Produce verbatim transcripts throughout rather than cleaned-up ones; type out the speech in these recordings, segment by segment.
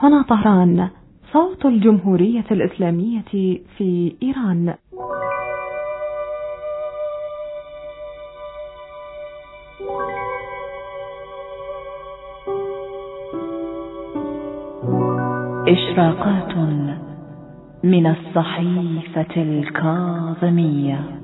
هنا طهران، صوت الجمهورية الإسلامية في إيران. إشراقات من الصحيفة الكاظمية.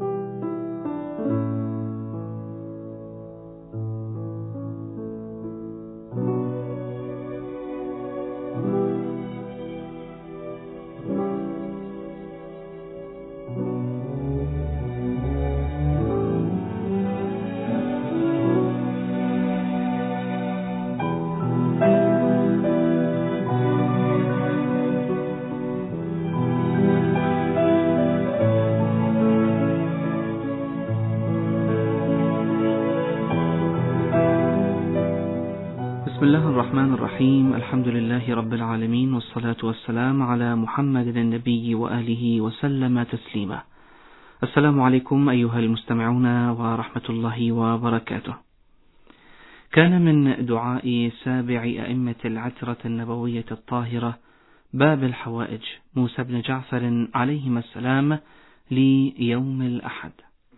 بسم الله الرحمن الرحيم. الحمد لله رب العالمين، والصلاة والسلام على محمد النبي وآله وسلم تسليما. السلام عليكم أيها المستمعون ورحمة الله وبركاته. كان من دعاء سابع أئمة العترة النبوية الطاهرة باب الحوائج موسى بن جعفر عليهما السلام ليوم الأحد: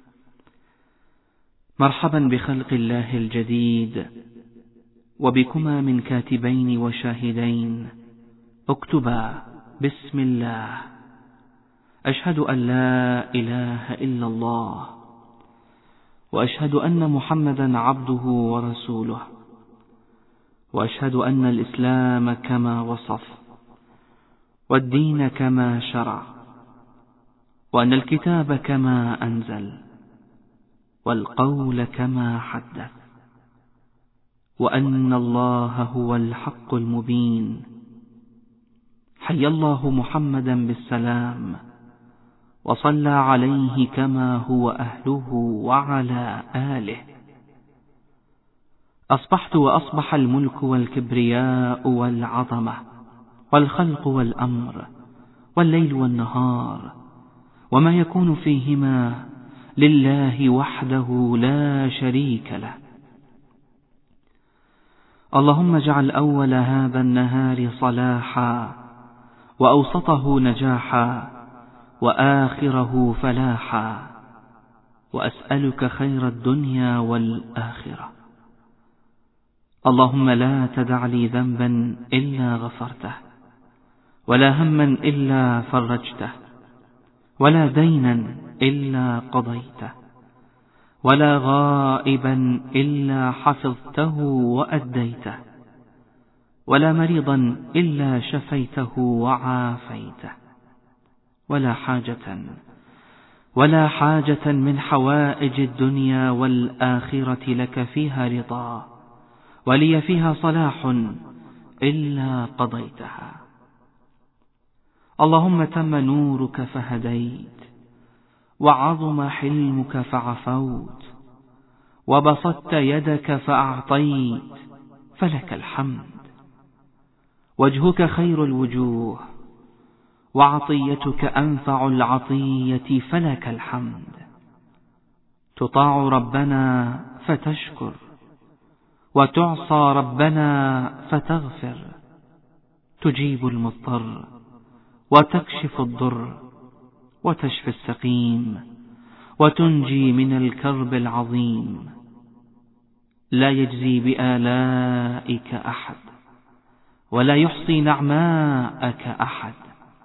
مرحبا بخلق الله الجديد، وبكما من كاتبين وشاهدين، اكتبا بسم الله، أشهد أن لا إله إلا الله، وأشهد أن محمدا عبده ورسوله، وأشهد أن الإسلام كما وصف، والدين كما شرع، وأن الكتاب كما أنزل، والقول كما حدث، وأن الله هو الحق المبين. حي الله محمدا بالسلام، وصلى عليه كما هو أهله وعلى آله. أصبحت وأصبح الملك والكبرياء والعظمة والخلق والأمر والليل والنهار وما يكون فيهما لله وحده لا شريك له. اللهم اجعل أول هذا النهار صلاحا، وأوسطه نجاحا، وآخره فلاحا، وأسألك خير الدنيا والآخرة. اللهم لا تدع لي ذنبا إلا غفرته، ولا هما إلا فرجته، ولا دينا إلا قضيته، ولا غائبا إلا حفظته وأديته، ولا مريضا إلا شفيته وعافيته، ولا حاجة ولا حاجة من حوائج الدنيا والآخرة لك فيها رضا ولي فيها صلاح إلا قضيتها. اللهم تم نورك فهديت، وعظم حلمك فعفوت، وبسطت يدك فأعطيت، فلك الحمد. وجهك خير الوجوه، وعطيتك أنفع العطية، فلك الحمد. تطاع ربنا فتشكر، وتعصى ربنا فتغفر، تجيب المضطر، وتكشف الضر، وتشفي السقيم، وتنجي من الكرب العظيم. لا يجزي بآلائك أحد، ولا يحصي نعماءك أحد.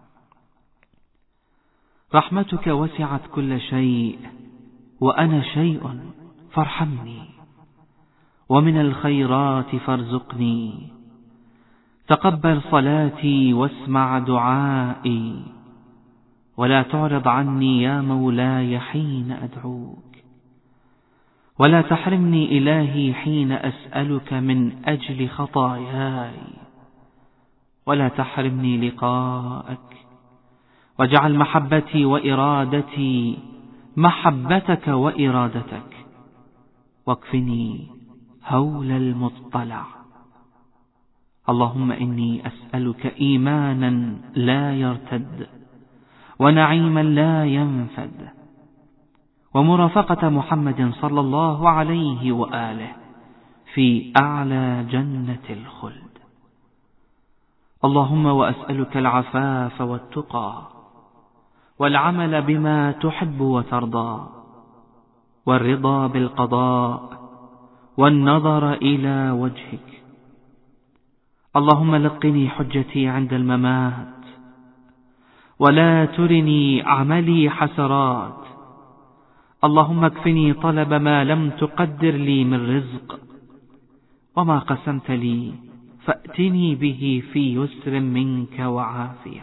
رحمتك وسعت كل شيء، وأنا شيء فارحمني، ومن الخيرات فارزقني. تقبل صلاتي واسمع دعائي، ولا تعرض عني يا مولاي حين أدعوك، ولا تحرمني إلهي حين أسألك من أجل خطاياي، ولا تحرمني لقاءك. واجعل محبتي وإرادتي محبتك وإرادتك، واكفني هول المطلع. اللهم إني أسألك إيمانا لا يرتد، ونعيما لا ينفد، ومرافقة محمد صلى الله عليه وآله في أعلى جنة الخلد. اللهم وأسألك العفاف والتقى والعمل بما تحب وترضى والرضا بالقضاء والنظر إلى وجهك. اللهم لقني حجتي عند الممات ولا ترني عملي حسرات. اللهم اكفني طلب ما لم تقدر لي من رزق، وما قسمت لي فأتني به في يسر منك وعافية.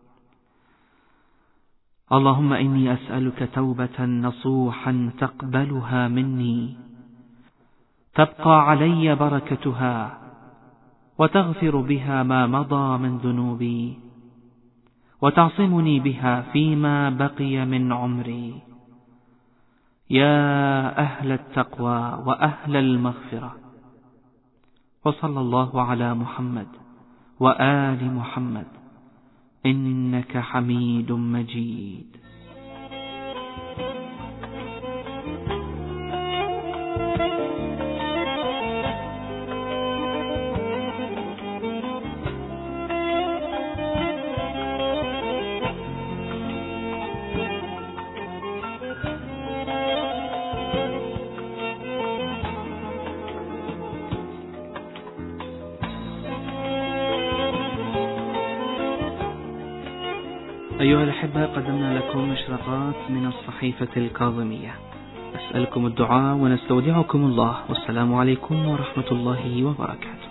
اللهم إني أسألك توبة نصوحا تقبلها مني، تبقى علي بركتها وتغفر بها ما مضى من ذنوبي، وتعصمني بها فيما بقي من عمري. يا أهل التقوى وأهل المغفرة. وصلى الله على محمد وآل محمد، إنك حميد مجيد. أيها الأحبة، قدمنا لكم إشراقات من الصحيفة الكاظمية. أسألكم الدعاء ونستودعكم الله، والسلام عليكم ورحمة الله وبركاته.